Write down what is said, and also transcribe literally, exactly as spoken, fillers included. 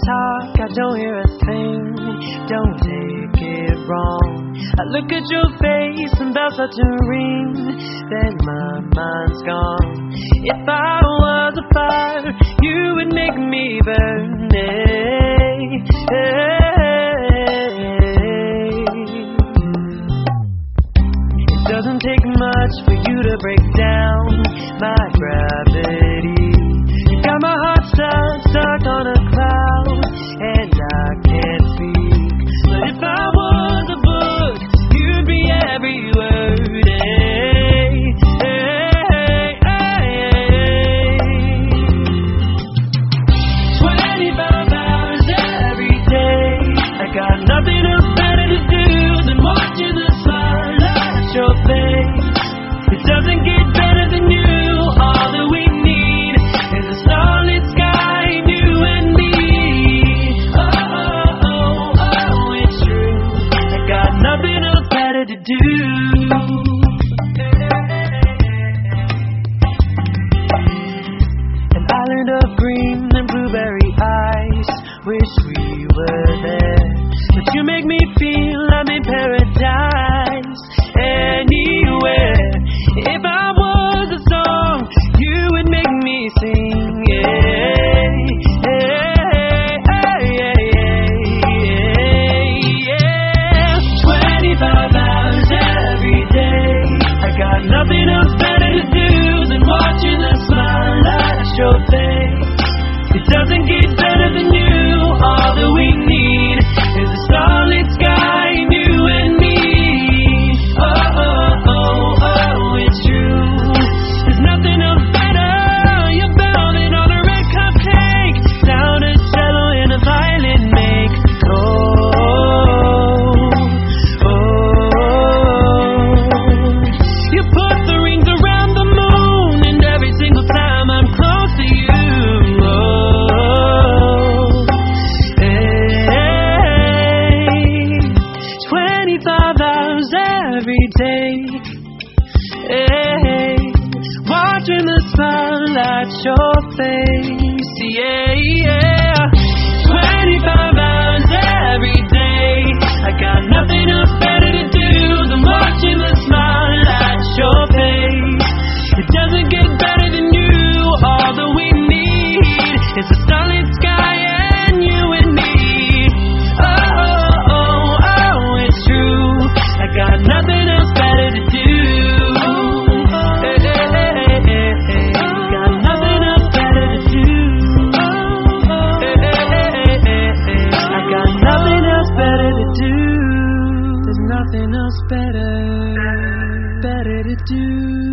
talk, I don't hear a thing. Don't take it wrong. I look at your face and bells start to ring. Then my mind's gone. If I was a fire, you would make me burn. Hey, hey. It doesn't take much for you to break down my gravity. You got my heart stuck, stuck on a cloud, and I can't speak. But if I was a book, you'd be every word. Hey, hey, hey, twenty-five hours every day. I got nothing else better to do than watching the sunlight your face. It doesn't get better than you. All that we need is a starlit sky and you and me. Oh, oh, oh, oh, it's true. I got nothing else better to do. An island of green and blueberry ice. Wish we were there, but you make me feel I'm in paradise. Anywhere. If I was a song, you would make me sing. Yeah, yeah, yeah, yeah, yeah. twenty-five hours every day. I got nothing else better to do than watching the smile light your face. It doesn't get better than you. All that we need is a starlit sky and you and me. Oh, oh, oh, oh, it's true. There's nothing else better. You're bounding on a red cupcake. Sound a cello and a violin make. Oh, oh. You put the rings around the moon, and every single time I'm close to you. Oh, hey, twenty-five hours every day. Hey, watching the sunlight your face. Yeah, yeah. twenty-five hours every day. I got nothing else better to do than watching the smile light your face. It doesn't get better than you. All that we need is a starlit sky and you and me. Oh, oh, oh, oh, it's true. I got nothing else better to do. Hey, hey, hey, hey, hey. Got nothing else better to do. Hey, hey, hey, hey, hey. I got nothing else better to do. There's nothing else better, better to do.